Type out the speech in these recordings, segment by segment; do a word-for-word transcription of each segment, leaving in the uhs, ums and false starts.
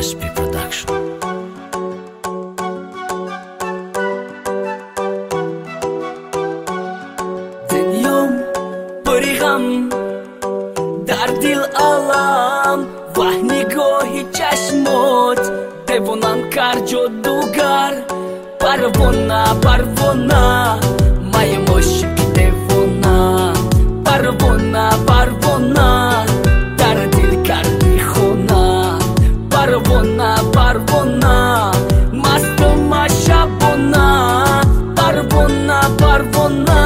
H P Production. Dünyam بريغم در دل عالم و نگاهی چشمات دوانم کرد جادوگر پروانه پروانه مای مشک دوانه پروانه پروانه در دل کردی خونه پروانه پروانه مستم شبانه پروانه پروانه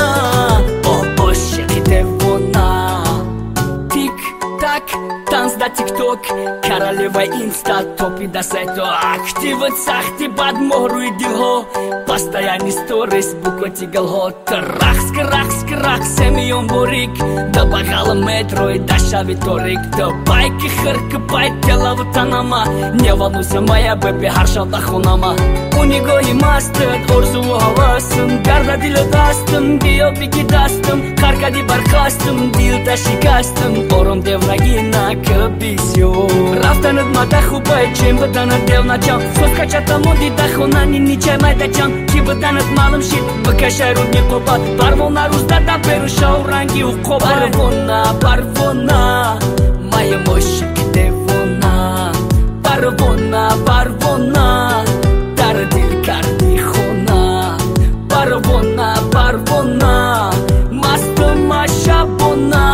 Танц до тикток, королева инста, топи до сайта. Активът сахти бад мору и дилхо, постоянный сторис, буква тигалхо. Трах, скрах, скрах, семион борик, да багала метро и да шави торик. Да байки хърка, бай тела ватанама, не волнуйся, моя бэби, харшал да хунама. У него и мастер, орзу havasım, garda dil ödastım, diyor bigi dastım, karkadi barkastım, dil da şikastım, orum devnagina кабисио. Рафтанът мата хубай, чем бъданът дел начал. Соскачата моди да хонани ничай май да чам. Ки бъданът малым шит, бъкашай родни коба. Парвона руздата перуша оранги у коба. Парвона, парвона, майя мошки девона. Парвона, парвона, тарадил карди хона. Парвона, парвона, маста машабона.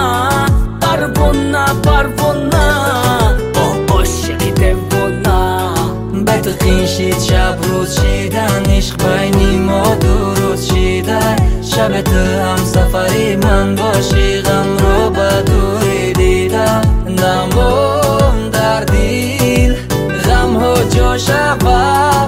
Парвона, парвона, о, ошки девона. Бетахин шид шаб руз шидан, ишқ байни мо дуруз шидай. Шабеты ҳамсафари ман боши, ғамро ба дури дида. Намом дар дил, ғамҳо ҷо шавад.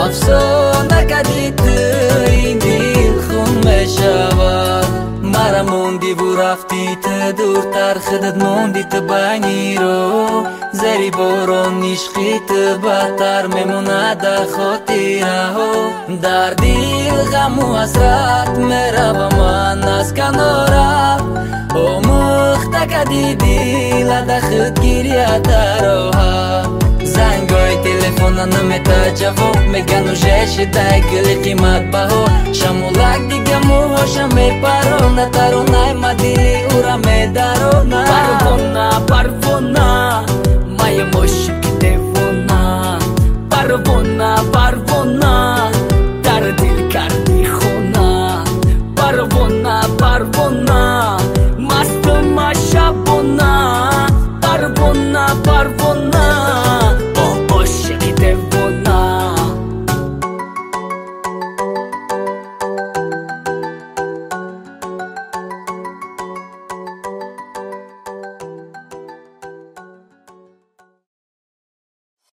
Афсона кади ту ин дил хун мешавад. Мара монди ву рафти ту дуртар, хидат монди ту байни ро. Зери борон ишқи ту баттар мемонад дар хотираҳо. Дар дил ғаму ҳасрат меравам ман аз канорат. Омӯхта кади дил ада худ гирьяд дар роҳат. Зангои телефона намета ҷавоб, меган уже шидай гули қиматбаҳо. Шамулак дига мӯҳоша мепарона, таронай ма дили ура медарона. Парвона, парвона